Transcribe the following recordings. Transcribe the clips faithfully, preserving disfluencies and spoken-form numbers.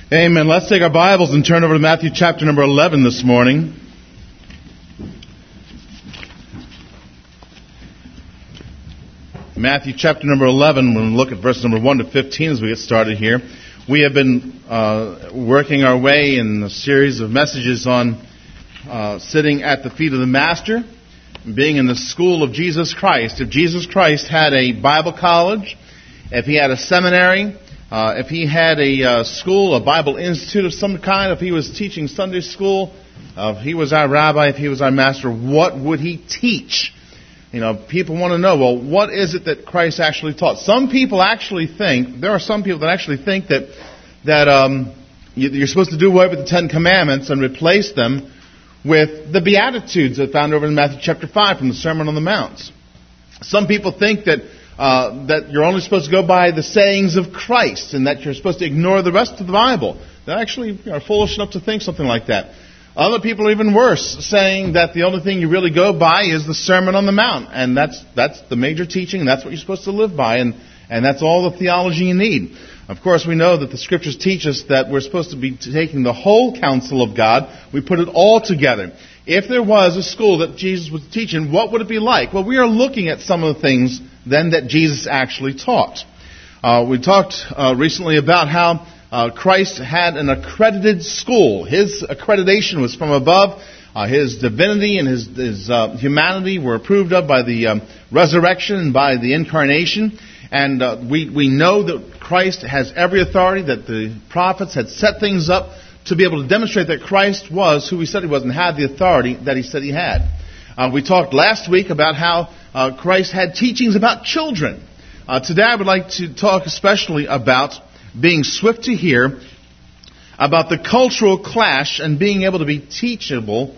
Amen. Let's take our Bibles and turn over to Matthew chapter number eleven this morning. Matthew chapter number eleven, we'll look at verse number one to fifteen as we get started here. We have been uh, working our way in a series of messages on uh, sitting at the feet of the Master, being in the school of Jesus Christ. If Jesus Christ had a Bible college, if he had a seminary, uh, if he had a uh, school, a Bible institute of some kind, if he was teaching Sunday school, uh, if he was our rabbi, if he was our master, what would he teach? You know, people want to know, well, what is it that Christ actually taught? Some people actually think, there are some people that actually think that that um, you're supposed to do away with the Ten Commandments and replace them with the Beatitudes that are found over in Matthew chapter five from the Sermon on the Mount. Some people think that uh, that you're only supposed to go by the sayings of Christ and that you're supposed to ignore the rest of the Bible. They actually are foolish enough to think something like that. Other people are even worse, saying that the only thing you really go by is the Sermon on the Mount, and that's that's the major teaching, and that's what you're supposed to live by, and, and that's all the theology you need. Of course, we know that the Scriptures teach us that we're supposed to be taking the whole counsel of God. We put it all together. If there was a school that Jesus was teaching, what would it be like? Well, we are looking at some of the things then that Jesus actually taught. Uh, we talked uh, recently about how Uh, Christ had an accredited school. His accreditation was from above. Uh, his divinity and his, his uh, humanity were approved of by the um, resurrection and by the incarnation. And uh, we, we know that Christ has every authority, that the prophets had set things up to be able to demonstrate that Christ was who he said he was and had the authority that he said he had. Uh, we talked last week about how uh, Christ had teachings about children. Uh, today I would like to talk especially about being swift to hear, about the cultural clash and being able to be teachable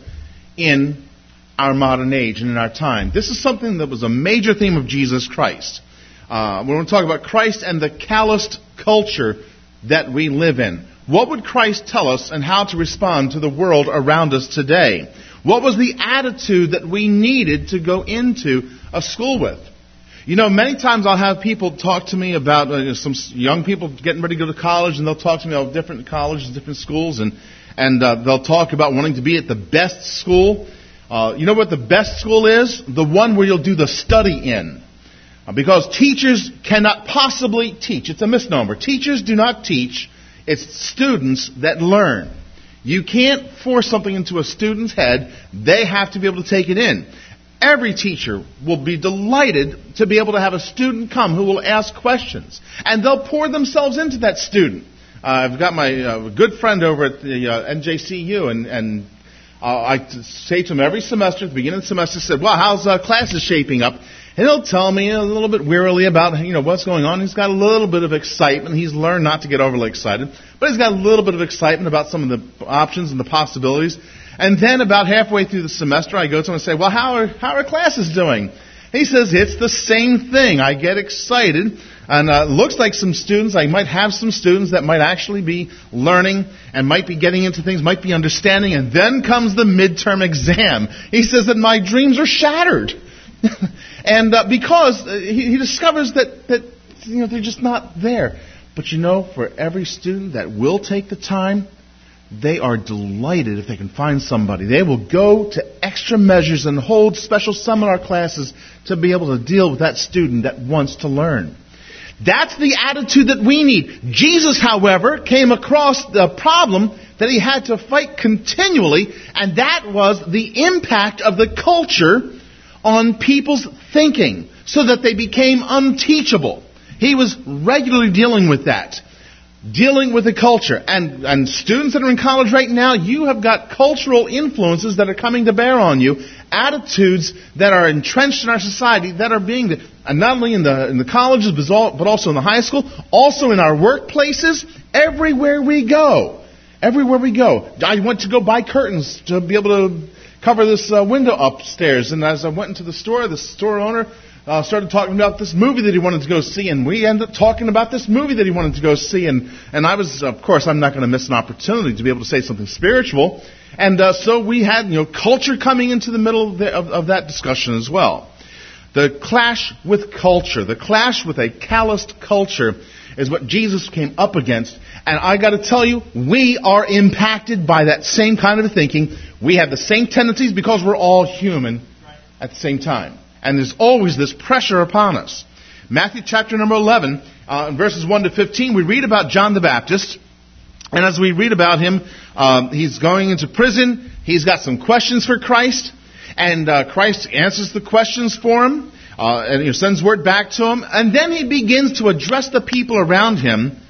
in our modern age and in our time. This is something that was a major theme of Jesus Christ. Uh, we're going to talk about Christ and the calloused culture that we live in. What would Christ tell us and how to respond to the world around us today? What was the attitude that we needed to go into a school with? You know, many times I'll have people talk to me about uh, some young people getting ready to go to college, and they'll talk to me about different colleges, different schools, and and uh, they'll talk about wanting to be at the best school. Uh, you know what the best school is? The one where you'll do the study in. Uh, because teachers cannot possibly teach. It's a misnomer. Teachers do not teach. It's students that learn. You can't force something into a student's head. They have to be able to take it in. Every teacher will be delighted to be able to have a student come who will ask questions. And they'll pour themselves into that student. Uh, I've got my uh, good friend over at the uh, N J C U, and, and uh, I t- say to him every semester, at the beginning of the semester, I said, well, how's uh, classes shaping up? And he'll tell me a little bit wearily about, you know, what's going on. He's got a little bit of excitement. He's learned not to get overly excited. But he's got a little bit of excitement about some of the options and the possibilities. And then about halfway through the semester, I go to him and say, well, how are how are classes doing? He says, it's the same thing. I get excited, and uh, looks like some students, I might have some students that might actually be learning and might be getting into things, might be understanding, and then comes the midterm exam. He says that my dreams are shattered. and uh, because uh, he, he discovers that, that you know they're just not there. But you know, for every student that will take the time, they are delighted if they can find somebody. They will go to extra measures and hold special seminar classes to be able to deal with that student that wants to learn. That's the attitude that we need. Jesus, however, came across the problem that he had to fight continually, and that was the impact of the culture on people's thinking, so that they became unteachable. He was regularly dealing with that. Dealing with the culture. And, and students that are in college right now, you have got cultural influences that are coming to bear on you. Attitudes that are entrenched in our society that are being, and not only in the, in the colleges, but also in the high school, also in our workplaces, everywhere we go. Everywhere we go. I went to go buy curtains to be able to cover this uh, window upstairs. And as I went into the store, the store owner Uh, started talking about this movie that he wanted to go see, and we ended up talking about this movie that he wanted to go see, and, and I was, of course, I'm not going to miss an opportunity to be able to say something spiritual, and uh, so we had, you know, culture coming into the middle of, the, of, of that discussion as well. The clash with culture, the clash with a calloused culture is what Jesus came up against, And I got to tell you, we are impacted by that same kind of thinking. We have the same tendencies because we're all human at the same time. And there's always this pressure upon us. Matthew chapter number eleven, uh, verses one to fifteen, we read about John the Baptist. And as we read about him, um, he's going into prison. He's got some questions for Christ. And uh, Christ answers the questions for him. Uh, and he sends word back to him. And then he begins to address the people around him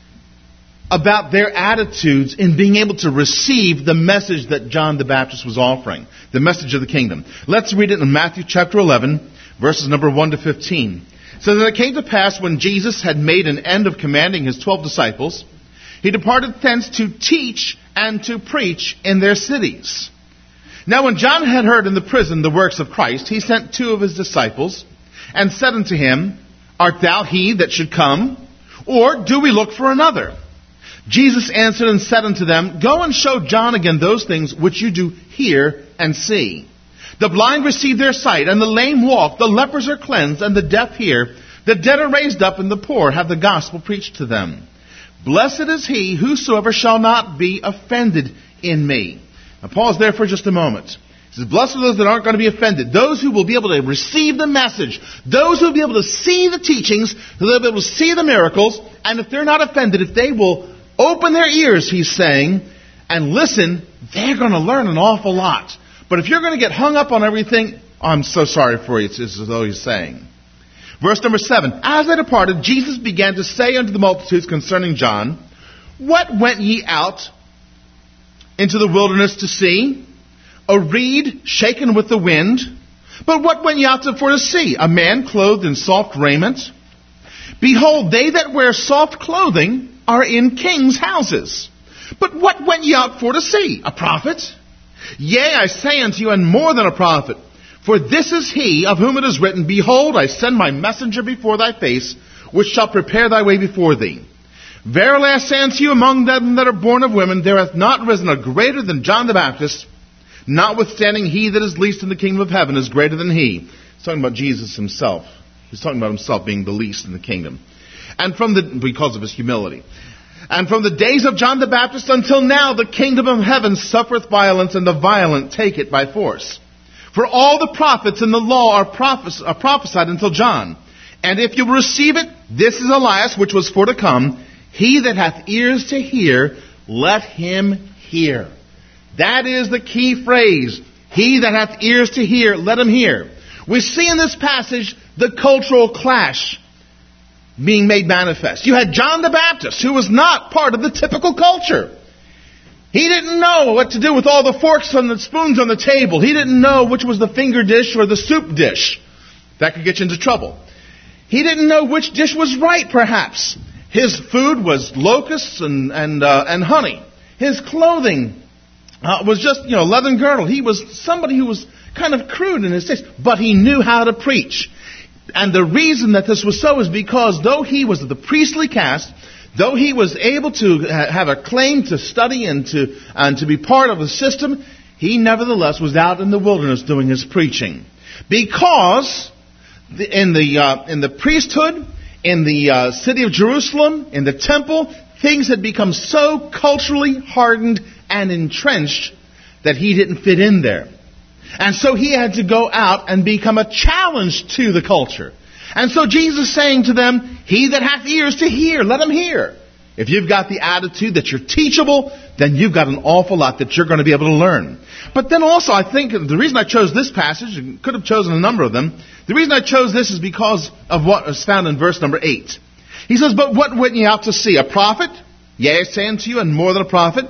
about their attitudes in being able to receive the message that John the Baptist was offering. The message of the kingdom. Let's read it in Matthew chapter eleven, verses number one to fifteen. So that it came to pass when Jesus had made an end of commanding his twelve disciples, he departed thence to teach and to preach in their cities. Now when John had heard in the prison the works of Christ, he sent two of his disciples, and said unto him, Art thou he that should come, or do we look for another? Jesus answered and said unto them, Go and show John again those things which you do hear and see. The blind receive their sight, and the lame walk, the lepers are cleansed, and the deaf hear, the dead are raised up, and the poor have the gospel preached to them. Blessed is he whosoever shall not be offended in me. Now pause there for just a moment. He says, blessed are those that aren't going to be offended. Those who will be able to receive the message. Those who will be able to see the teachings. Who will be able to see the miracles. And if they're not offended, if they will open their ears, he's saying, and listen, they're going to learn an awful lot. But if you're going to get hung up on everything, I'm so sorry for you. It's as though he's saying. Verse number seven. As they departed, Jesus began to say unto the multitudes concerning John, What went ye out into the wilderness to see? A reed shaken with the wind? But what went ye out for to see? A man clothed in soft raiment? Behold, they that wear soft clothing are in kings' houses. But what went ye out for to see? A prophet? Yea, I say unto you, and more than a prophet. For this is he of whom it is written, Behold, I send my messenger before thy face, which shall prepare thy way before thee. Verily I say unto you, among them that are born of women, there hath not risen a greater than John the Baptist. Notwithstanding, he that is least in the kingdom of heaven is greater than he. He's talking about Jesus himself. He's talking about himself being the least in the kingdom. And from the, because of his humility. And from the days of John the Baptist until now, the kingdom of heaven suffereth violence, and the violent take it by force. For all the prophets in the law are, prophes- are prophesied until John. And if you receive it, this is Elias, which was for to come. He that hath ears to hear, let him hear. That is the key phrase. He that hath ears to hear, let him hear. We see in this passage the cultural clash being made manifest. You had John the Baptist, who was not part of the typical culture. He didn't know what to do with all the forks and the spoons on the table. He didn't know which was the finger dish or the soup dish. That could get you into trouble. He didn't know which dish was right, perhaps. His food was locusts and and, uh, and honey. His clothing uh, was just, you know, leathern girdle. He was somebody who was kind of crude in his taste, but he knew how to preach. And the reason that this was so is because though he was of the priestly caste, though he was able to have a claim to study and to and to be part of the system, he nevertheless was out in the wilderness doing his preaching. Because the, in the uh, in the priesthood, in the uh, city of Jerusalem, in the temple, things had become so culturally hardened and entrenched that he didn't fit in there. And so he had to go out and become a challenge to the culture. And so Jesus is saying to them, He that hath ears to hear, let him hear. If you've got the attitude that you're teachable, then you've got an awful lot that you're going to be able to learn. But then also, I think the reason I chose this passage, I could have chosen a number of them, the reason I chose this is because of what is found in verse number eight. He says, But what went ye out to see? A prophet? Yea, I say unto you, and more than a prophet.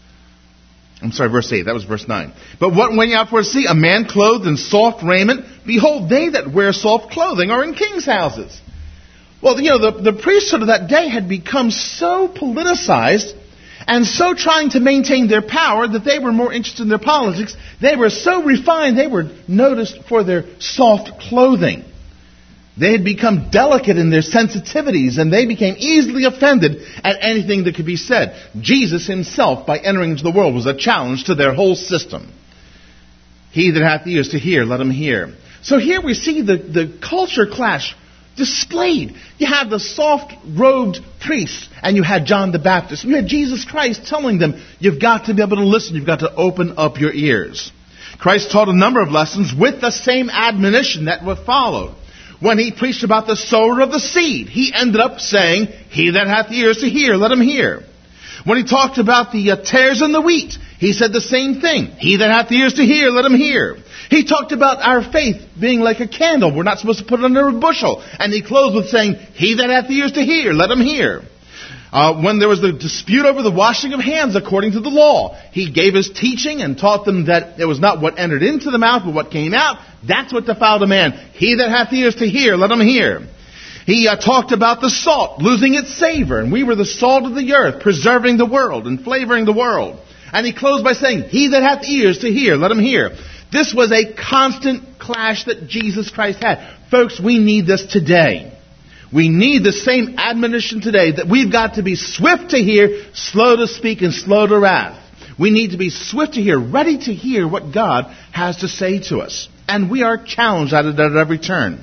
I'm sorry, verse eight. That was verse nine. But what went ye out for to see? A man clothed in soft raiment? Behold, they that wear soft clothing are in kings' houses. Well, you know, the, the priesthood of that day had become so politicized and so trying to maintain their power that they were more interested in their politics. They were so refined, they were noticed for their soft clothing. They had become delicate in their sensitivities, and they became easily offended at anything that could be said. Jesus himself, by entering into the world, was a challenge to their whole system. He that hath ears to hear, let him hear. So here we see the, the culture clash displayed. You had the soft-robed priests, and you had John the Baptist. You had Jesus Christ telling them, you've got to be able to listen. You've got to open up your ears. Christ taught a number of lessons with the same admonition that were followed. When he preached about the sower of the seed, he ended up saying, he that hath ears to hear, let him hear. When he talked about the uh, tares and the wheat, he said the same thing. He that hath ears to hear, let him hear. He talked about our faith being like a candle. We're not supposed to put it under a bushel. And he closed with saying, he that hath ears to hear, let him hear. Uh, when there was the dispute over the washing of hands according to the law, he gave his teaching and taught them that it was not what entered into the mouth, but what came out. That's what defiled a man. He that hath ears to hear, let him hear. He uh, talked about the salt losing its savor, and we were the salt of the earth, preserving the world and flavoring the world. And he closed by saying, he that hath ears to hear, let him hear. This was a constant clash that Jesus Christ had. Folks, we need this today. We need the same admonition today that we've got to be swift to hear, slow to speak, and slow to wrath. We need to be swift to hear, ready to hear what God has to say to us. And we are challenged at it at every turn.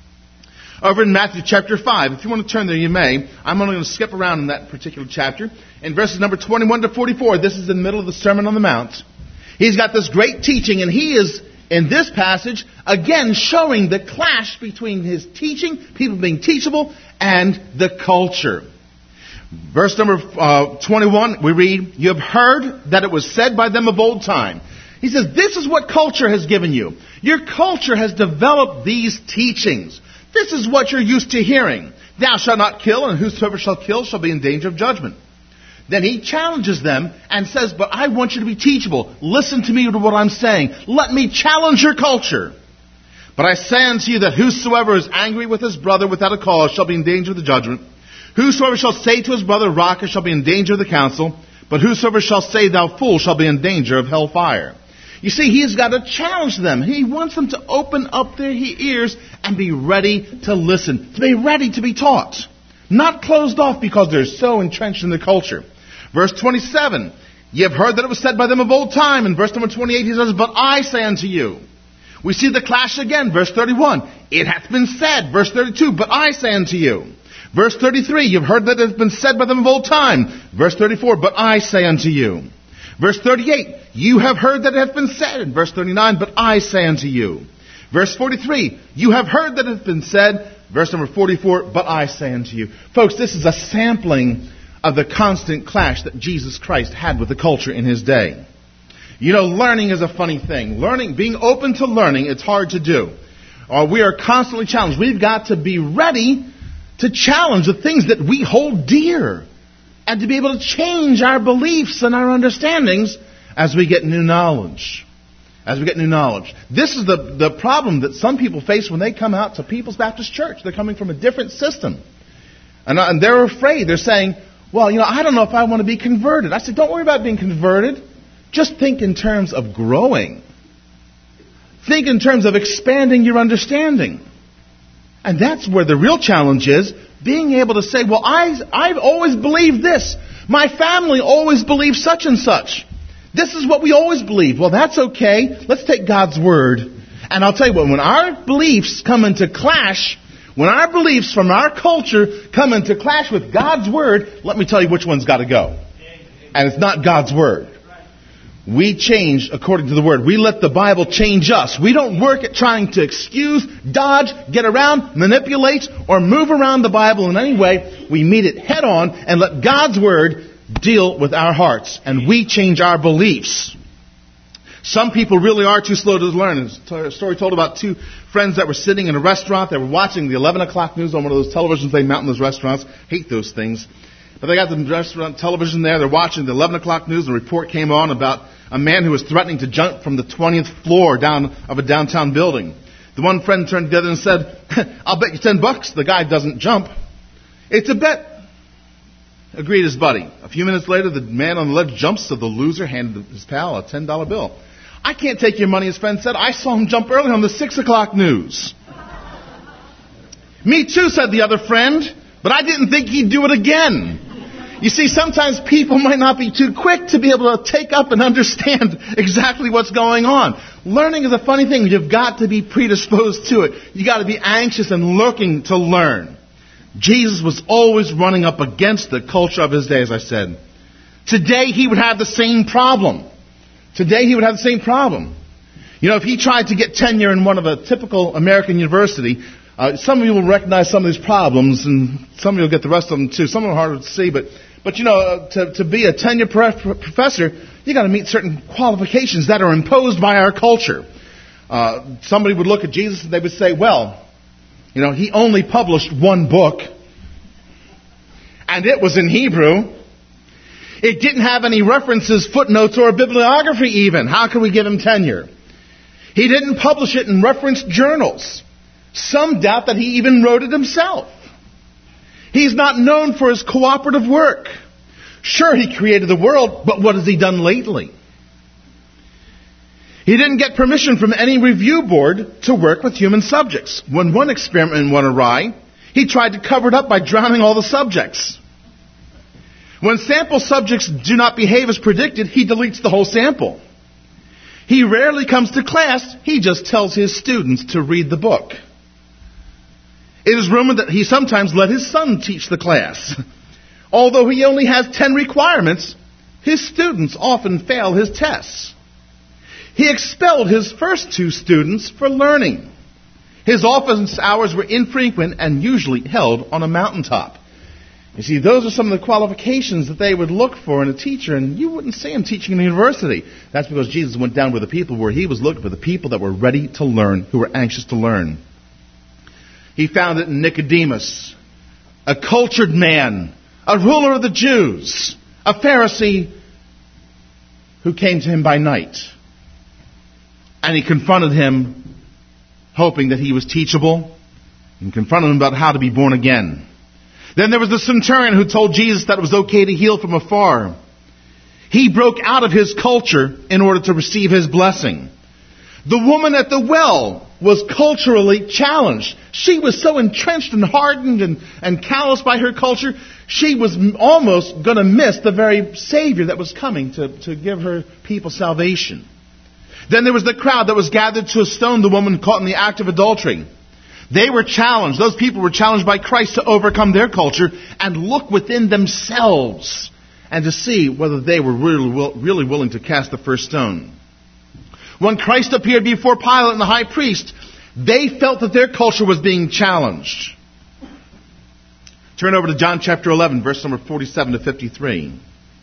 Over in Matthew chapter five, if you want to turn there, you may. I'm only going to skip around in that particular chapter. In verses number twenty-one to forty-four, this is in the middle of the Sermon on the Mount. He's got this great teaching, and he is, in this passage, again showing the clash between his teaching, people being teachable, and the culture. Verse number uh, twenty-one, we read, you have heard that it was said by them of old time. He says, this is what culture has given you. Your culture has developed these teachings. This is what you're used to hearing. Thou shalt not kill, and whosoever shall kill shall be in danger of judgment. Then he challenges them and says, but I want you to be teachable. Listen to me to what I'm saying. Let me challenge your culture. But I say unto you that whosoever is angry with his brother without a cause shall be in danger of the judgment. Whosoever shall say to his brother, Raca, shall be in danger of the council. But whosoever shall say, thou fool, shall be in danger of hellfire. You see, he's got to challenge them. He wants them to open up their ears and be ready to listen, to be ready to be taught. Not closed off because they're so entrenched in the culture. Verse twenty-seven, ye have heard that it was said by them of old time. In verse number twenty-eight, he says, but I say unto you. We see the clash again. Verse thirty-one, it hath been said. Verse thirty-two, but I say unto you. Verse thirty-three, you've heard that it hath been said by them of old time. Verse thirty-four, but I say unto you. Verse thirty-eight, you have heard that it hath been said. In verse thirty-nine, but I say unto you. Verse forty-three, you have heard that it hath been said. Verse number forty-four, but I say unto you. Folks, this is a sampling of the constant clash that Jesus Christ had with the culture in his day. You know, learning is a funny thing. Learning, being open to learning, it's hard to do. Uh, we are constantly challenged. We've got to be ready to challenge the things that we hold dear and to be able to change our beliefs and our understandings as we get new knowledge. As we get new knowledge. This is the, the problem that some people face when they come out to People's Baptist Church. They're coming from a different system. And, uh, and they're afraid. They're saying, well, you know, I don't know if I want to be converted. I said, don't worry about being converted. Just think in terms of growing. Think in terms of expanding your understanding. And that's where the real challenge is, being able to say, well, I, I've always believed this. My family always believed such and such. This is what we always believe. Well, that's okay. Let's take God's word. And I'll tell you what, when our beliefs come into clash, when our beliefs from our culture come into clash with God's word, let me tell you which one's got to go. And it's not God's word. We change according to the word. We let the Bible change us. We don't work at trying to excuse, dodge, get around, manipulate, or move around the Bible in any way. We meet it head on and let God's word deal with our hearts. And we change our beliefs. Some people really are too slow to learn. There's a story told about two friends that were sitting in a restaurant. They were watching the eleven o'clock news on one of those televisions they mount in those restaurants. Hate those things. But they got the restaurant television there. They're watching the eleven o'clock news. And a report came on about a man who was threatening to jump from the twentieth floor down of a downtown building. The one friend turned to the other and said, I'll bet you ten bucks the guy doesn't jump. It's a bet. Agreed his buddy. A few minutes later, the man on the left jumps, so the loser handed his pal a ten dollar bill. I can't take your money, his friend said. I saw him jump early on the six o'clock news. Me too, said the other friend, but I didn't think he'd do it again. You see, sometimes people might not be too quick to be able to take up and understand exactly what's going on. Learning is a funny thing. You've got to be predisposed to it. You've got to be anxious and looking to learn. Jesus was always running up against the culture of his day, as I said. Today, he would have the same problem. Today, he would have the same problem. You know, if he tried to get tenure in one of a typical American university, uh, some of you will recognize some of these problems, and some of you will get the rest of them too. Some of them are harder to see, but, but you know, uh, to, to be a tenure professor, you got to meet certain qualifications that are imposed by our culture. Uh, somebody would look at Jesus and they would say, well, you know, he only published one book, and it was in Hebrew. It didn't have any references, footnotes, or bibliography even. How can we give him tenure? He didn't publish it in reference journals. Some doubt that he even wrote it himself. He's not known for his cooperative work. Sure, he created the world, but what has he done lately? He didn't get permission from any review board to work with human subjects. When one experiment went awry, he tried to cover it up by drowning all the subjects. When sample subjects do not behave as predicted, he deletes the whole sample. He rarely comes to class. He just tells his students to read the book. It is rumored that he sometimes let his son teach the class. Although he only has ten requirements, his students often fail his tests. He expelled his first two students for learning. His office hours were infrequent and usually held on a mountaintop. You see, those are some of the qualifications that they would look for in a teacher, and you wouldn't see him teaching in a university. That's because Jesus went down where the people were. He was looking for the people that were ready to learn, who were anxious to learn. He found it in Nicodemus, a cultured man, a ruler of the Jews, a Pharisee who came to him by night. And he confronted him, hoping that he was teachable, and confronted him about how to be born again. Then there was the centurion who told Jesus that it was okay to heal from afar. He broke out of his culture in order to receive his blessing. The woman at the well was culturally challenged. She was so entrenched and hardened and, and calloused by her culture, she was almost going to miss the very Savior that was coming to, to give her people salvation. Then there was the crowd that was gathered to stone the woman caught in the act of adultery. They were challenged. Those people were challenged by Christ to overcome their culture and look within themselves and to see whether they were really, really willing to cast the first stone. When Christ appeared before Pilate and the high priest, they felt that their culture was being challenged. Turn over to John chapter eleven, verse number forty-seven to fifty-three.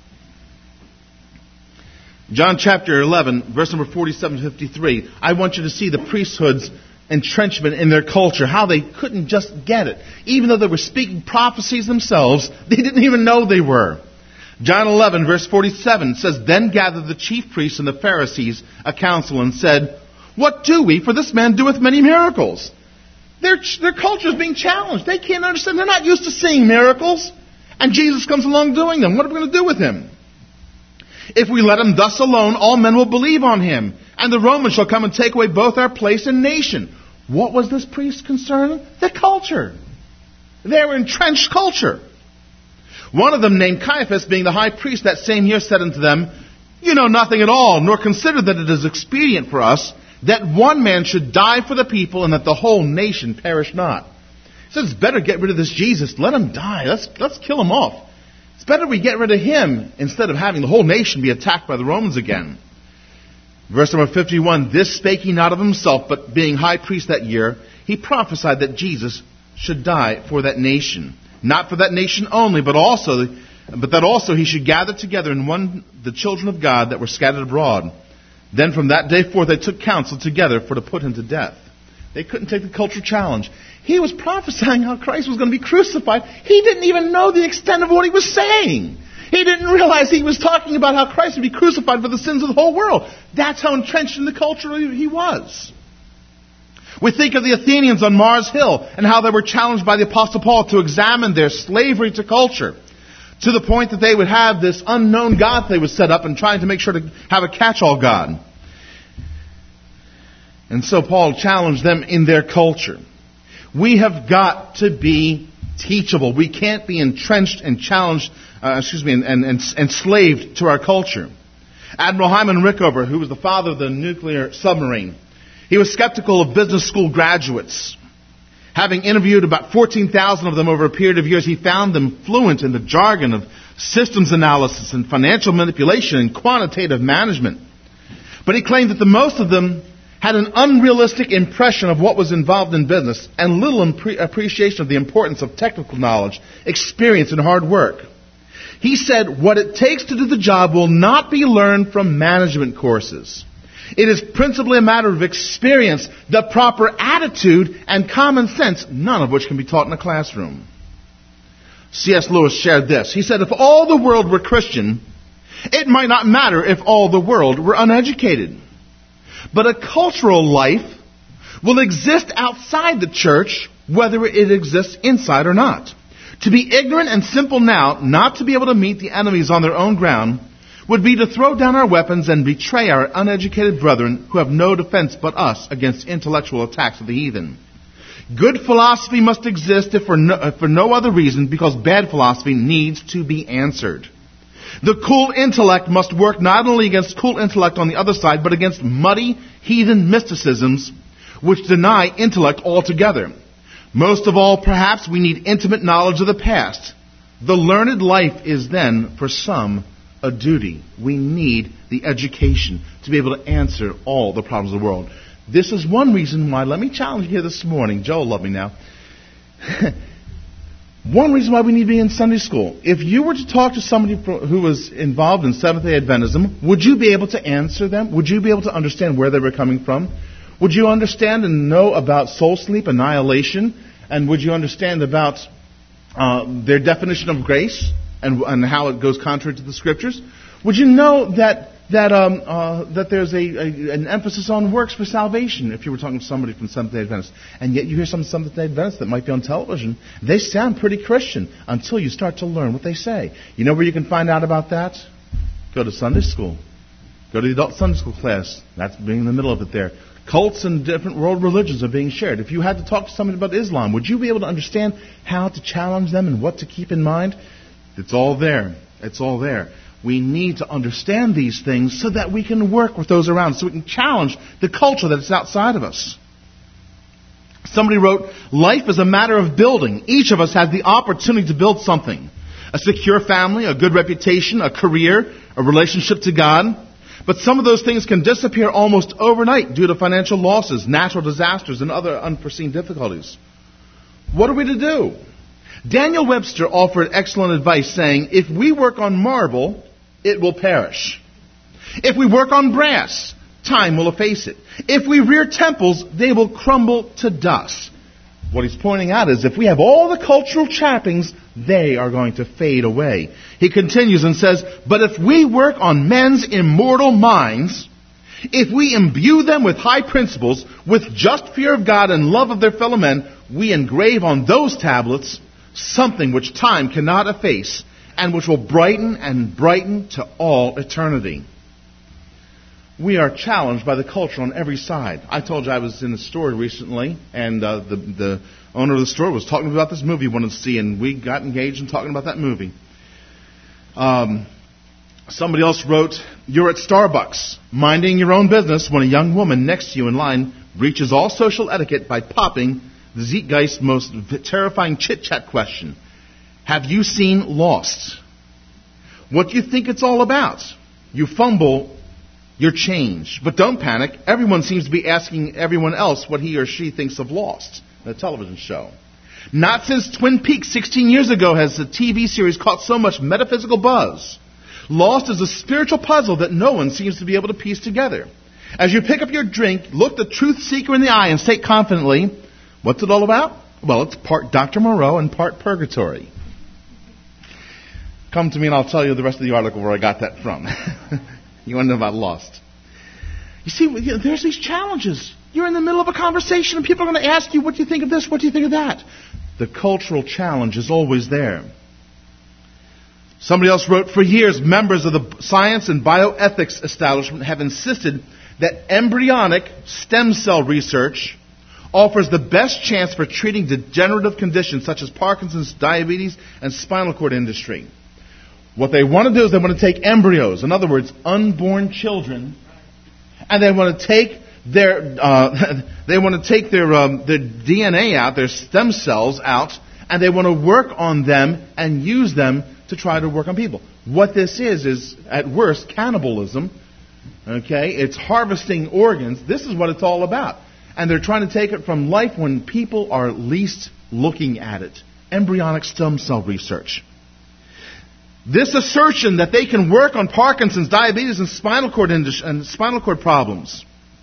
John chapter eleven, verse number forty-seven to fifty-three. I want you to see the priesthood's entrenchment in their culture, how they couldn't just get it. Even though they were speaking prophecies themselves, they didn't even know they were. John eleven, verse forty-seven says, Then gathered the chief priests and the Pharisees a council and said, What do we? For this man doeth many miracles. Their, their culture is being challenged. They can't understand. They're not used to seeing miracles. And Jesus comes along doing them. What are we going to do with him? If we let him thus alone, all men will believe on him. And the Romans shall come and take away both our place and nation. What was this priest concerning? The culture. Their entrenched culture. One of them, named Caiaphas, being the high priest that same year, said unto them, You know nothing at all, nor consider that it is expedient for us that one man should die for the people, and that the whole nation perish not. He says, it's better get rid of this Jesus. Let him die. Let's, let's kill him off. It's better we get rid of him instead of having the whole nation be attacked by the Romans again. Verse number fifty-one, This spake he not of himself, but being high priest that year, he prophesied that Jesus should die for that nation. Not for that nation only, but also, but that also he should gather together in one the children of God that were scattered abroad. Then from that day forth they took counsel together for to put him to death. They couldn't take the cultural challenge. He was prophesying how Christ was going to be crucified. He didn't even know the extent of what he was saying. He didn't realize he was talking about how Christ would be crucified for the sins of the whole world. That's how entrenched in the culture he was. We think of the Athenians on Mars Hill and how they were challenged by the Apostle Paul to examine their slavery to culture, to the point that they would have this unknown God they would set up and trying to make sure to have a catch-all God. And so Paul challenged them in their culture. We have got to be teachable. We can't be entrenched and challenged, uh, excuse me, and, and, and enslaved to our culture. Admiral Hyman Rickover, who was the father of the nuclear submarine, he was skeptical of business school graduates. Having interviewed about fourteen thousand of them over a period of years, he found them fluent in the jargon of systems analysis and financial manipulation and quantitative management. But he claimed that the most of them had an unrealistic impression of what was involved in business and little impre- appreciation of the importance of technical knowledge, experience, and hard work. He said, what it takes to do the job will not be learned from management courses. It is principally a matter of experience, the proper attitude, and common sense, none of which can be taught in a classroom. C S Lewis shared this. He said, if all the world were Christian, it might not matter if all the world were uneducated. But a cultural life will exist outside the church, whether it exists inside or not. To be ignorant and simple now, not to be able to meet the enemies on their own ground, would be to throw down our weapons and betray our uneducated brethren who have no defense but us against intellectual attacks of the heathen. Good philosophy must exist if for no, if for no other reason, because bad philosophy needs to be answered. The cool intellect must work not only against cool intellect on the other side, but against muddy heathen mysticisms which deny intellect altogether. Most of all, perhaps, we need intimate knowledge of the past. The learned life is then, for some, a duty. We need the education to be able to answer all the problems of the world. This is one reason why, let me challenge you here this morning. Joel, love me now. One reason why we need to be in Sunday school. If you were to talk to somebody who was involved in Seventh-day Adventism, would you be able to answer them? Would you be able to understand where they were coming from? Would you understand and know about soul sleep, annihilation? And would you understand about uh, their definition of grace and, and how it goes contrary to the Scriptures? Would you know that that um, uh, that there's a, a an emphasis on works for salvation if you were talking to somebody from Seventh-day Adventists? And yet you hear some Seventh-day Adventists that might be on television. They sound pretty Christian until you start to learn what they say. You know where you can find out about that? Go to Sunday school. Go to the adult Sunday school class. That's being in the middle of it there. Cults and different world religions are being shared. If you had to talk to somebody about Islam, would you be able to understand how to challenge them and what to keep in mind? It's all there. It's all there. We need to understand these things so that we can work with those around us, so we can challenge the culture that's outside of us. Somebody wrote, life is a matter of building. Each of us has the opportunity to build something. A secure family, a good reputation, a career, a relationship to God. But some of those things can disappear almost overnight due to financial losses, natural disasters, and other unforeseen difficulties. What are we to do? Daniel Webster offered excellent advice saying, if we work on marble, it will perish. If we work on brass, time will efface it. If we rear temples, they will crumble to dust. What he's pointing out is if we have all the cultural trappings, they are going to fade away. He continues and says, but if we work on men's immortal minds, if we imbue them with high principles, with just fear of God and love of their fellow men, we engrave on those tablets something which time cannot efface and which will brighten and brighten to all eternity. We are challenged by the culture on every side. I told you I was in a store recently, and uh, the, the owner of the store was talking about this movie he wanted to see, and we got engaged in talking about that movie. Um, somebody else wrote, you're at Starbucks, minding your own business when a young woman next to you in line breaches all social etiquette by popping the Zeitgeist's most terrifying chit-chat question. Have you seen Lost? What do you think it's all about? You fumble your change. But don't panic. Everyone seems to be asking everyone else what he or she thinks of Lost, the television show. Not since Twin Peaks sixteen years ago has the T V series caught so much metaphysical buzz. Lost is a spiritual puzzle that no one seems to be able to piece together. As you pick up your drink, look the truth seeker in the eye and state confidently, what's it all about? Well, it's part Doctor Moreau and part purgatory. Come to me and I'll tell you the rest of the article where I got that from. You want to know about Lost? You see, there's these challenges. You're in the middle of a conversation and people are going to ask you, what do you think of this? What do you think of that? The cultural challenge is always there. Somebody else wrote, for years, members of the science and bioethics establishment have insisted that embryonic stem cell research offers the best chance for treating degenerative conditions such as Parkinson's, diabetes, and spinal cord injury. What they want to do is they want to take embryos, in other words, unborn children, and they want to take their uh, they want to take their um, their D N A out, their stem cells out, and they want to work on them and use them to try to work on people. What this is is at worst cannibalism. Okay, it's harvesting organs. This is what it's all about, and they're trying to take it from life when people are least looking at it. Embryonic stem cell research. This assertion that they can work on Parkinson's, diabetes, and spinal cord indus- and spinal cord problems.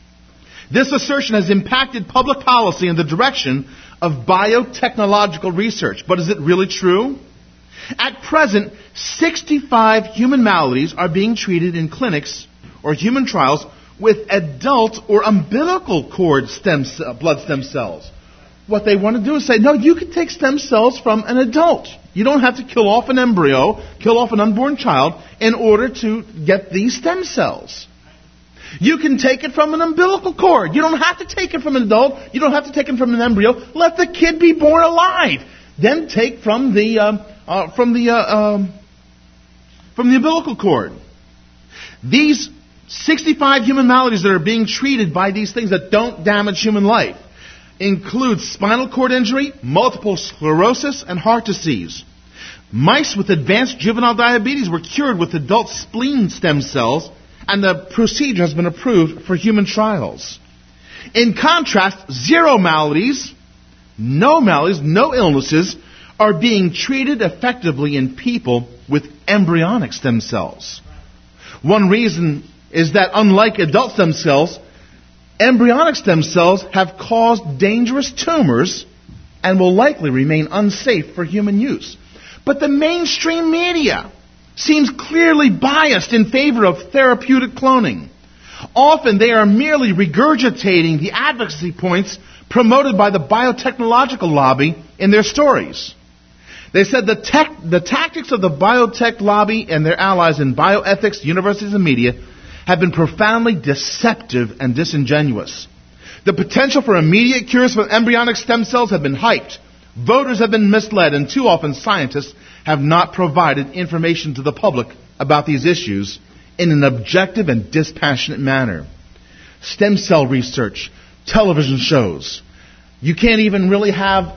This assertion has impacted public policy in the direction of biotechnological research. But is it really true? At present, sixty-five human maladies are being treated in clinics or human trials with adult or umbilical cord stem cell, blood stem cells. What they want to do is say, no, you can take stem cells from an adult. You don't have to kill off an embryo, kill off an unborn child in order to get these stem cells. You can take it from an umbilical cord. You don't have to take it from an adult. You don't have to take it from an embryo. Let the kid be born alive. Then take from the um, uh, from the uh, um, from the umbilical cord. These sixty-five human maladies that are being treated by these things that don't damage human life include spinal cord injury, multiple sclerosis, and heart disease. Mice with advanced juvenile diabetes were cured with adult spleen stem cells, and the procedure has been approved for human trials. In contrast, zero maladies, no maladies, no illnesses are being treated effectively in people with embryonic stem cells. One reason is that unlike adult stem cells, embryonic stem cells have caused dangerous tumors and will likely remain unsafe for human use. But the mainstream media seems clearly biased in favor of therapeutic cloning. Often they are merely regurgitating the advocacy points promoted by the biotechnological lobby in their stories. They said the, tech, the tactics of the biotech lobby and their allies in bioethics, universities, and media have been profoundly deceptive and disingenuous. The potential for immediate cures for embryonic stem cells have been hyped. Voters have been misled, and too often scientists have not provided information to the public about these issues in an objective and dispassionate manner. Stem cell research, television shows. You can't even really have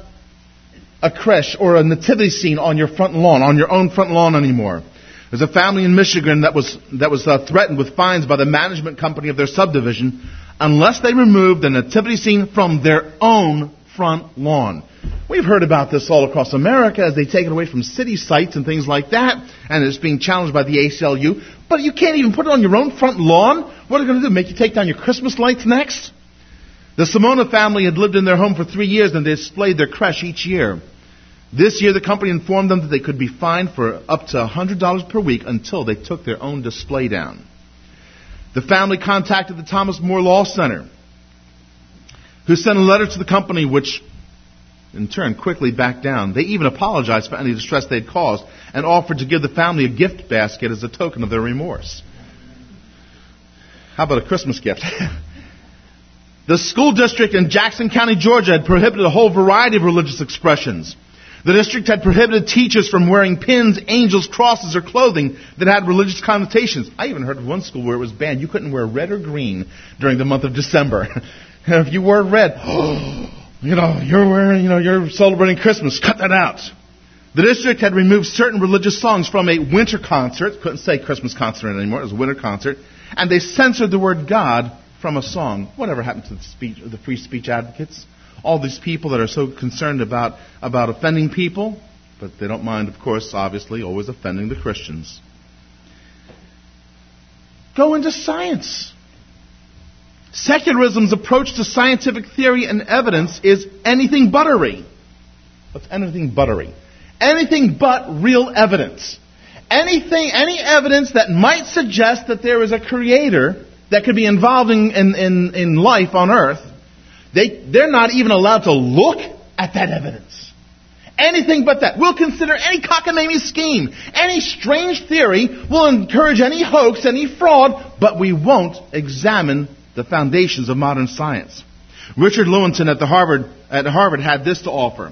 a creche or a nativity scene on your front lawn, on your own front lawn anymore. There's a family in Michigan that was that was uh, threatened with fines by the management company of their subdivision unless they removed the nativity scene from their own front lawn. We've heard about this all across America as they take it away from city sites and things like that, and it's being challenged by the A C L U. But you can't even put it on your own front lawn? What are they going to do, make you take down your Christmas lights next? The Simona family had lived in their home for three years and they displayed their creche each year. This year, the company informed them that they could be fined for up to one hundred dollars per week until they took their own display down. The family contacted the Thomas More Law Center, who sent a letter to the company, which in turn quickly backed down. They even apologized for any distress they'd caused and offered to give the family a gift basket as a token of their remorse. How about a Christmas gift? The school district in Jackson County, Georgia, had prohibited a whole variety of religious expressions. The district had prohibited teachers from wearing pins, angels, crosses, or clothing that had religious connotations. I even heard of one school where it was banned. You couldn't wear red or green during the month of December. If you wore red, you know, you're wearing, you know, you're celebrating Christmas. Cut that out. The district had removed certain religious songs from a winter concert. Couldn't say Christmas concert anymore. It was a winter concert. And they censored the word God from a song. Whatever happened to the speech, the free speech advocates? All these people that are so concerned about, about offending people, but they don't mind, of course, obviously, always offending the Christians. Go into science. Secularism's approach to scientific theory and evidence is anything buttery. What's anything buttery? Anything but real evidence. Anything, any evidence that might suggest that there is a creator that could be involved in, in, in, in life on earth, they, they're not even allowed to look at that evidence. Anything but that. We'll consider any cockamamie scheme, any strange theory. We'll encourage any hoax, any fraud, but we won't examine the foundations of modern science. Richard Lewontin at the Harvard at Harvard had this to offer.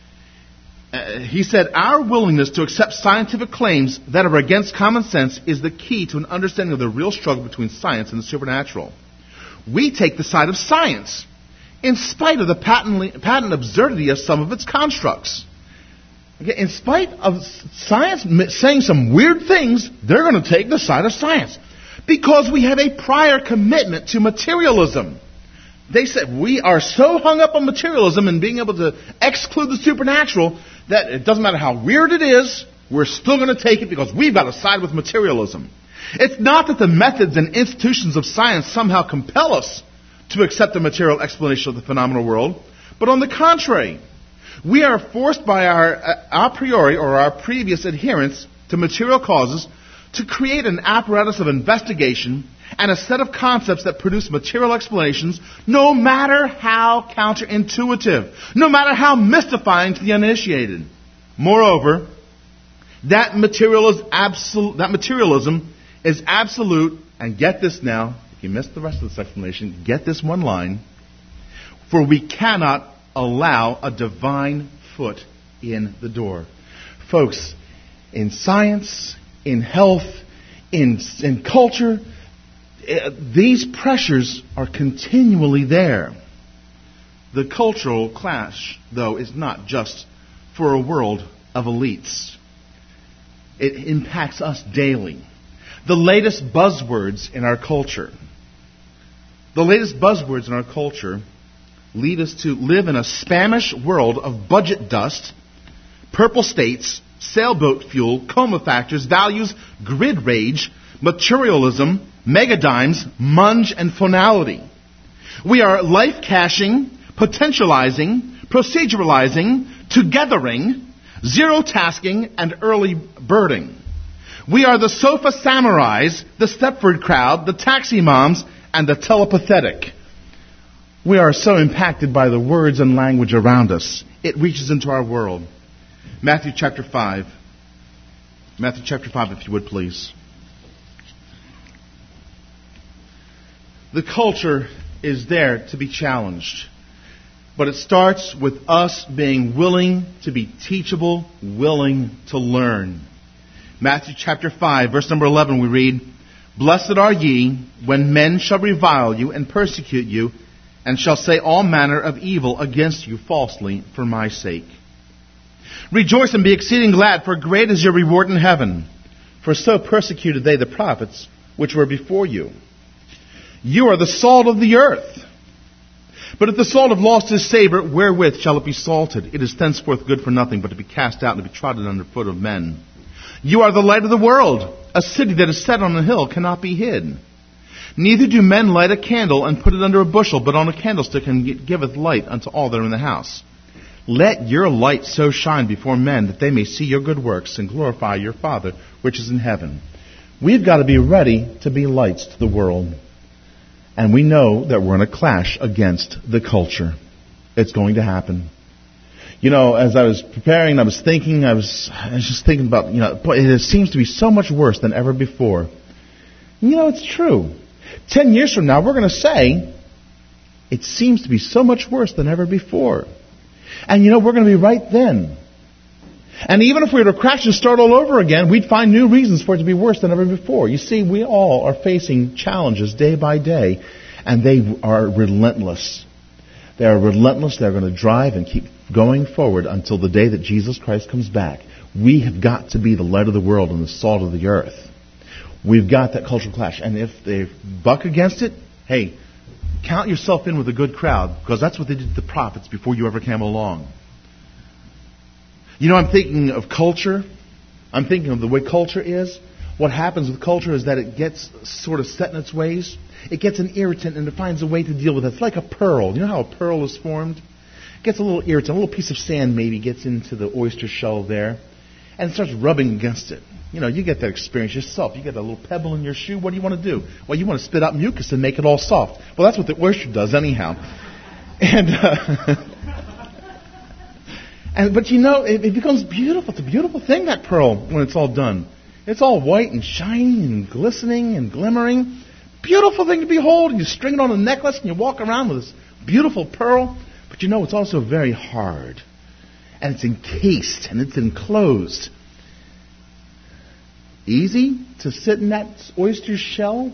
Uh, he said, "Our willingness to accept scientific claims that are against common sense is the key to an understanding of the real struggle between science and the supernatural. We take the side of science, in spite of the patently, patent absurdity of some of its constructs." Okay, in spite of science saying some weird things, they're going to take the side of science. Because we have a prior commitment to materialism. They said, we are so hung up on materialism and being able to exclude the supernatural that it doesn't matter how weird it is, we're still going to take it because we've got to side with materialism. It's not that the methods and institutions of science somehow compel us to accept a material explanation of the phenomenal world, but on the contrary, we are forced by our a priori or our previous adherence to material causes to create an apparatus of investigation and a set of concepts that produce material explanations, no matter how counterintuitive, no matter how mystifying to the uninitiated. Moreover, that materialism, absolute, that materialism is absolute, and get this now, if you missed the rest of this explanation, get this one line, for we cannot allow a divine foot in the door. Folks, in science, in health, in, in culture, these pressures are continually there. The cultural clash, though, is not just for a world of elites. It impacts us daily. The latest buzzwords in our culture, the latest buzzwords in our culture lead us to live in a Spanish world of budget dust, purple states, sailboat fuel, coma factors, values, grid rage, materialism, megadimes, munge, and finality. We are life caching, potentializing, proceduralizing, togethering, zero tasking, and early birding. We are the sofa samurais, the Stepford crowd, the taxi moms, and the telepathetic. We are so impacted by the words and language around us. It reaches into our world. Matthew chapter five. Matthew chapter five, if you would, please. The culture is there to be challenged. But it starts with us being willing to be teachable, willing to learn. Matthew chapter five, verse number eleven, we read, "Blessed are ye when men shall revile you and persecute you, and shall say all manner of evil against you falsely for my sake. Rejoice and be exceeding glad, for great is your reward in heaven. For so persecuted they the prophets which were before you. You are the salt of the earth. But if the salt have lost his savor, wherewith shall it be salted? It is thenceforth good for nothing, but to be cast out and to be trodden under foot of men. You are the light of the world. A city that is set on a hill cannot be hid. Neither do men light a candle and put it under a bushel, but on a candlestick, and giveth light unto all that are in the house. Let your light so shine before men that they may see your good works and glorify your Father which is in heaven." We've got to be ready to be lights to the world. And we know that we're in a clash against the culture. It's going to happen. You know, as I was preparing, I was thinking, I was, I was just thinking about, you know, boy, it seems to be so much worse than ever before. You know, it's true. Ten years from now, we're going to say, it seems to be so much worse than ever before. And you know, we're going to be right then. And even if we were to crash and start all over again, we'd find new reasons for it to be worse than ever before. You see, we all are facing challenges day by day, and they are relentless. They are relentless. They're going to drive and keep going forward until the day that Jesus Christ comes back. We have got to be the light of the world and the salt of the earth. We've got that cultural clash. And if they buck against it, hey, count yourself in with a good crowd, because that's what they did to the prophets before you ever came along. You know, I'm thinking of culture. I'm thinking of the way culture is. What happens with culture is that it gets sort of set in its ways. It gets an irritant and it finds a way to deal with it. It's like a pearl. You know how a pearl is formed? It gets a little irritant. A little piece of sand maybe gets into the oyster shell there, and it starts rubbing against it. You know, you get that experience yourself. You get a little pebble in your shoe. What do you want to do? Well, you want to spit out mucus and make it all soft. Well, that's what the oyster does anyhow. And... Uh, And, but you know, it, it becomes beautiful. It's a beautiful thing, that pearl, when it's all done. It's all white and shiny and glistening and glimmering. Beautiful thing to behold. And you string it on a necklace and you walk around with this Beautiful pearl, but you know it's also very hard. And it's encased and it's enclosed. Easy to sit in that oyster shell?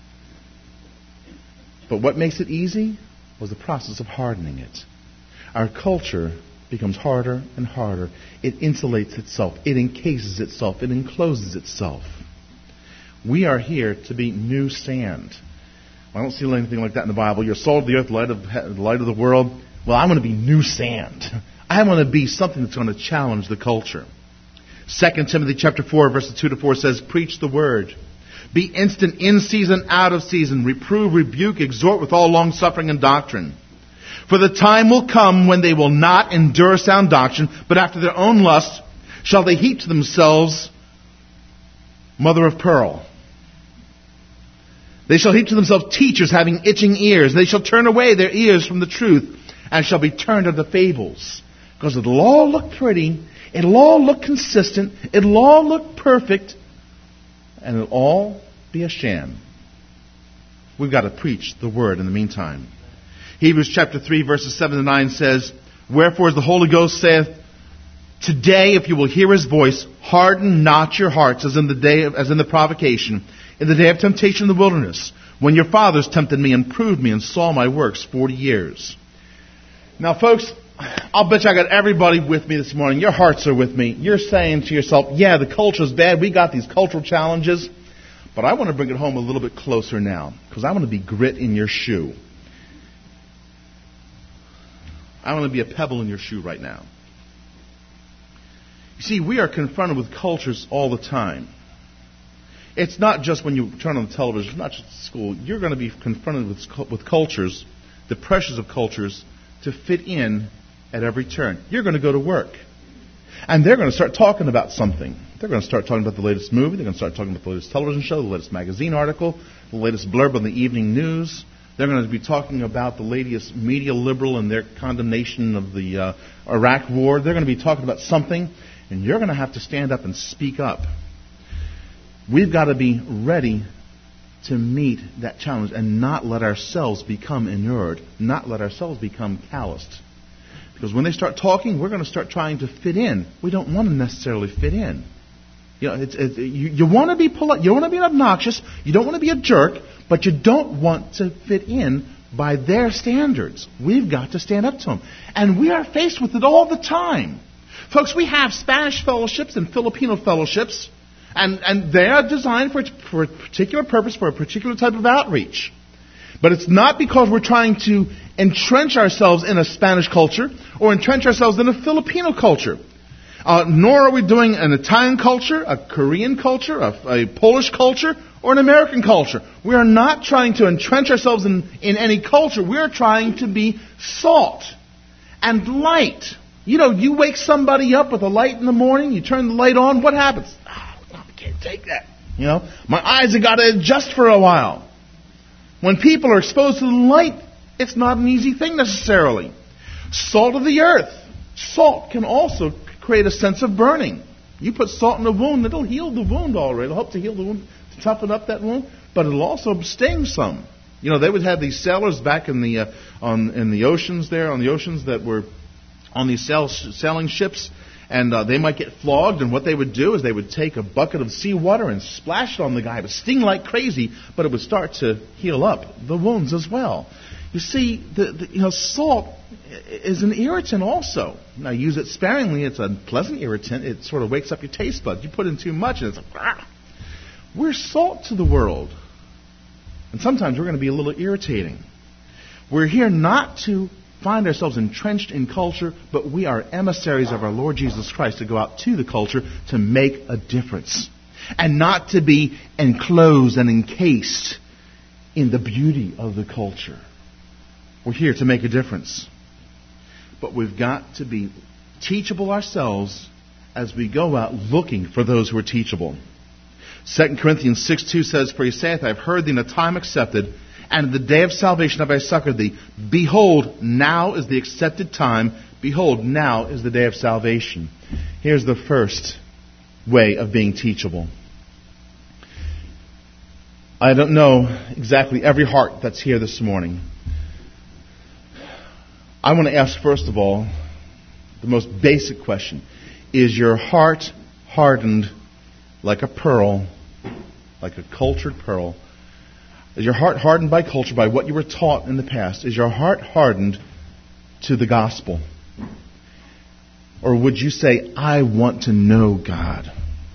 But what makes it easy was the process of hardening it. Our culture becomes harder and harder. It insulates itself. It encases itself. It encloses itself. We are here to be new sand. I don't see anything like that in the Bible. You're salt of the earth, light of the light of the world. Well, I want to be new sand. I want to be something that's going to challenge the culture. Second Timothy chapter four, verses two to four says, preach the word. Be instant in season, out of season. Reprove, rebuke, exhort with all long suffering and doctrine. For the time will come when they will not endure sound doctrine, but after their own lust shall they heap to themselves mother of pearl. They shall heap to themselves teachers having itching ears. They shall turn away their ears from the truth and shall be turned unto fables. Because it'll all look pretty, it'll all look consistent, it'll all look perfect, and it'll all be a sham. We've got to preach the word in the meantime. Hebrews chapter three, verses seven to nine says, wherefore as the Holy Ghost saith, today if you will hear his voice, harden not your hearts as in the day of, as in the provocation, in the day of temptation in the wilderness, when your fathers tempted me and proved me and saw my works forty years. Now folks, I'll bet you I got everybody with me this morning. Your hearts are with me. You're saying to yourself, yeah, the culture's bad. We got these cultural challenges. But I want to bring it home a little bit closer now, because I want to be grit in your shoe. I want to be a pebble in your shoe right now. You see, we are confronted with cultures all the time. It's not just when you turn on the television, it's not just at school. You're going to be confronted with, with cultures, the pressures of cultures, to fit in at every turn. You're going to go to work. And they're going to start talking about something. They're going to start talking about the latest movie. They're going to start talking about the latest television show, the latest magazine article, the latest blurb on the evening news. They're going to be talking about the latest media liberal and their condemnation of the uh, Iraq war. They're going to be talking about something, and you're going to have to stand up and speak up. We've got to be ready to meet that challenge and not let ourselves become inured, not let ourselves become calloused. Because when they start talking, we're going to start trying to fit in. We don't want to necessarily fit in. You know, it's, it's, you, you want to be polite, you want to be obnoxious, you don't want to be a jerk, but you don't want to fit in by their standards. We've got to stand up to them. And we are faced with it all the time. Folks, we have Spanish fellowships and Filipino fellowships, and, and they are designed for, for a particular purpose, for a particular type of outreach. But it's not because we're trying to entrench ourselves in a Spanish culture or entrench ourselves in a Filipino culture. Uh, nor are we doing an Italian culture, a Korean culture, a, a Polish culture, or an American culture. We are not trying to entrench ourselves in, in any culture. We are trying to be salt and light. You know, you wake somebody up with a light in the morning, you turn the light on, what happens? Oh, I can't take that. You know, my eyes have got to adjust for a while. When people are exposed to the light, it's not an easy thing necessarily. Salt of the earth. Salt can also create a sense of burning. You put salt in a wound, it'll heal the wound already. It'll help to heal the wound, to toughen up that wound, but it'll also sting some. You know, they would have these sailors back in the uh, on in the oceans there, on the oceans that were on these sail, sailing ships, and uh, they might get flogged, and what they would do is they would take a bucket of seawater and splash it on the guy. It would sting like crazy, but it would start to heal up the wounds as well. You see, the, the, you know, salt is an irritant also. Now, use it sparingly. It's a pleasant irritant. It sort of wakes up your taste buds. You put in too much, and it's like, ah. We're salt to the world. And sometimes we're going to be a little irritating. We're here not to find ourselves entrenched in culture, but we are emissaries of our Lord Jesus Christ to go out to the culture to make a difference. And not to be enclosed and encased in the beauty of the culture. We're here to make a difference. But we've got to be teachable ourselves as we go out looking for those who are teachable. Second Corinthians six two says, for he saith, I have heard thee in a time accepted, and in the day of salvation have I succored thee. Behold, now is the accepted time. Behold, now is the day of salvation. Here's the first way of being teachable. I don't know exactly every heart that's here this morning. I want to ask, first of all, the most basic question. Is your heart hardened like a pearl, like a cultured pearl? Is your heart hardened by culture, by what you were taught in the past? Is your heart hardened to the gospel? Or would you say, I want to know God?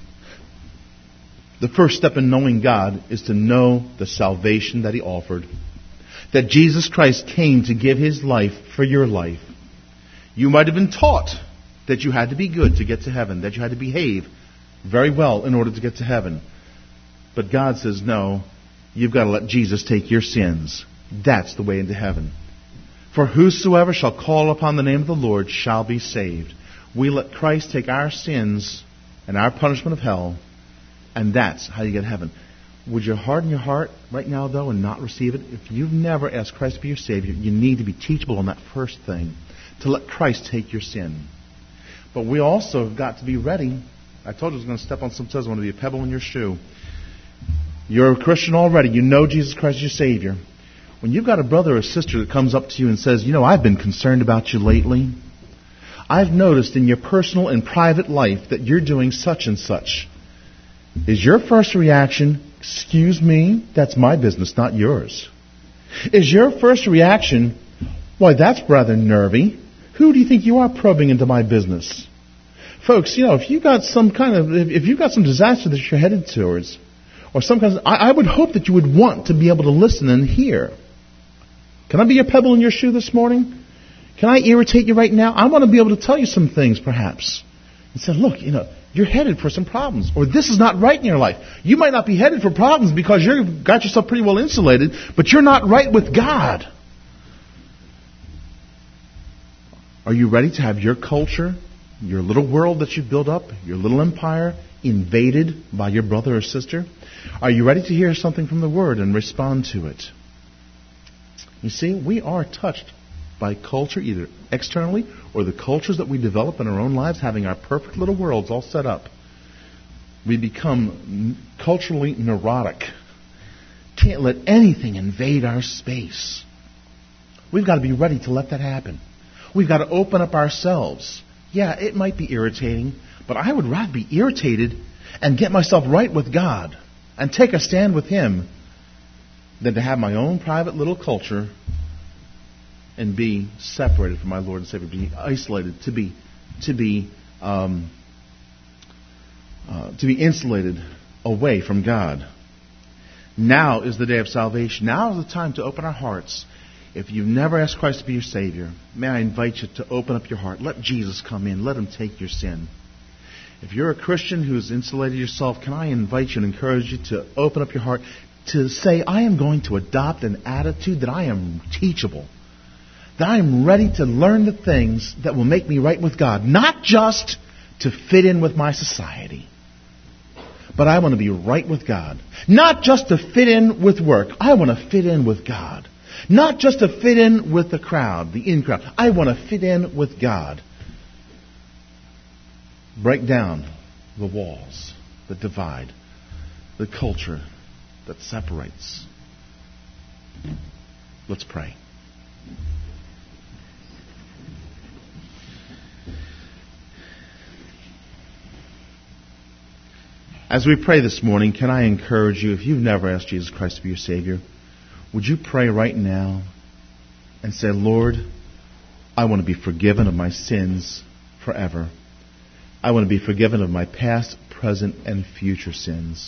The first step in knowing God is to know the salvation that He offered. That Jesus Christ came to give His life for your life. You might have been taught that you had to be good to get to heaven, that you had to behave very well in order to get to heaven. But God says, no, you've got to let Jesus take your sins. That's the way into heaven. For whosoever shall call upon the name of the Lord shall be saved. We let Christ take our sins and our punishment of hell, and that's how you get to heaven. Would you harden your heart right now, though, and not receive it? If you've never asked Christ to be your Savior, you need to be teachable on that first thing, to let Christ take your sin. But we also have got to be ready. I told you I was going to step on some toes. I want to be a pebble in your shoe. You're a Christian already. You know Jesus Christ is your Savior. When you've got a brother or sister that comes up to you and says, you know, I've been concerned about you lately. I've noticed in your personal and private life that you're doing such and such. Is your first reaction, excuse me, that's my business, not yours? Is your first reaction, why, that's rather nervy. Who do you think you are probing into my business? Folks, you know, if you got some kind of, if you've got some disaster that you're headed towards, or some kind of, I, I would hope that you would want to be able to listen and hear. Can I be a pebble in your shoe this morning? Can I irritate you right now? I want to be able to tell you some things, perhaps. And say, look, you know, you're headed for some problems. Or this is not right in your life. You might not be headed for problems because you've got yourself pretty well insulated, but you're not right with God. Are you ready to have your culture, your little world that you've built up, your little empire, invaded by your brother or sister? Are you ready to hear something from the Word and respond to it? You see, we are touched by culture, either externally or the cultures that we develop in our own lives, having our perfect little worlds all set up. We become culturally neurotic. Can't let anything invade our space. We've got to be ready to let that happen. We've got to open up ourselves. Yeah, it might be irritating, but I would rather be irritated and get myself right with God and take a stand with Him than to have my own private little culture and be separated from my Lord and Savior, be isolated, to be to be um, uh, to be insulated away from God. Now is the day of salvation. Now is the time to open our hearts. If you've never asked Christ to be your Savior, may I invite you to open up your heart. Let Jesus come in. Let Him take your sin. If you're a Christian who's insulated yourself, can I invite you and encourage you to open up your heart to say, I am going to adopt an attitude that I am teachable, that I am ready to learn the things that will make me right with God, not just to fit in with my society, but I want to be right with God. Not just to fit in with work. I want to fit in with God. Not just to fit in with the crowd, the in crowd. I want to fit in with God. Break down the walls that divide, the culture that separates. Let's pray. As we pray this morning, can I encourage you, if you've never asked Jesus Christ to be your Savior, would you pray right now and say, Lord, I want to be forgiven of my sins forever. I want to be forgiven of my past, present, and future sins.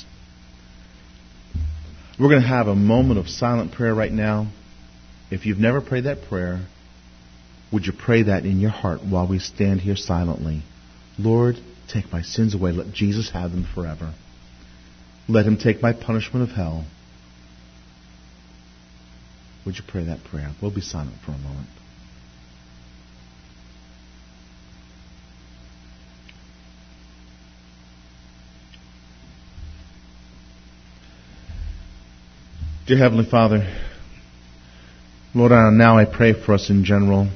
We're going to have a moment of silent prayer right now. If you've never prayed that prayer, would you pray that in your heart while we stand here silently? Lord, take my sins away. Let Jesus have them forever. Let Him take my punishment of hell. Would you pray that prayer? We'll be silent for a moment. Dear Heavenly Father, Lord, now I pray for us in general.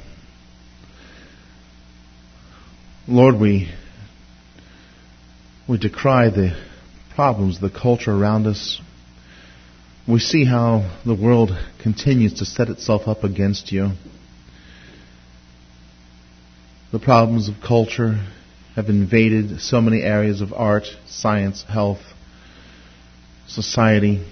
Lord, we we decry the problems, the culture around us. We see how the world continues to set itself up against you. The problems of culture have invaded so many areas of art, science, health, society.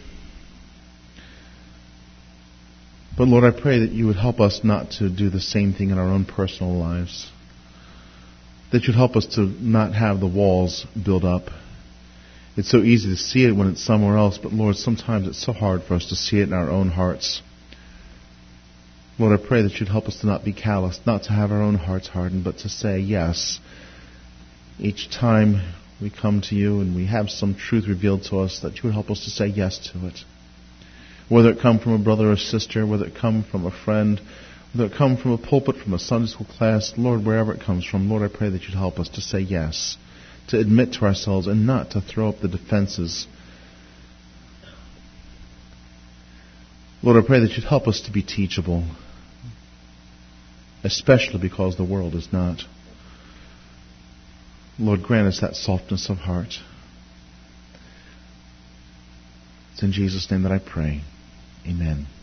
But Lord, I pray that you would help us not to do the same thing in our own personal lives. That you'd help us to not have the walls build up. It's so easy to see it when it's somewhere else, but Lord, sometimes it's so hard for us to see it in our own hearts. Lord, I pray that you'd help us to not be callous, not to have our own hearts hardened, but to say yes. Each time we come to you and we have some truth revealed to us, that you would help us to say yes to it. Whether it come from a brother or sister, whether it come from a friend, whether it come from a pulpit, from a Sunday school class, Lord, wherever it comes from, Lord, I pray that you'd help us to say yes, to admit to ourselves and not to throw up the defenses. Lord, I pray that you'd help us to be teachable, especially because the world is not. Lord, grant us that softness of heart. It's in Jesus' name that I pray. Amen.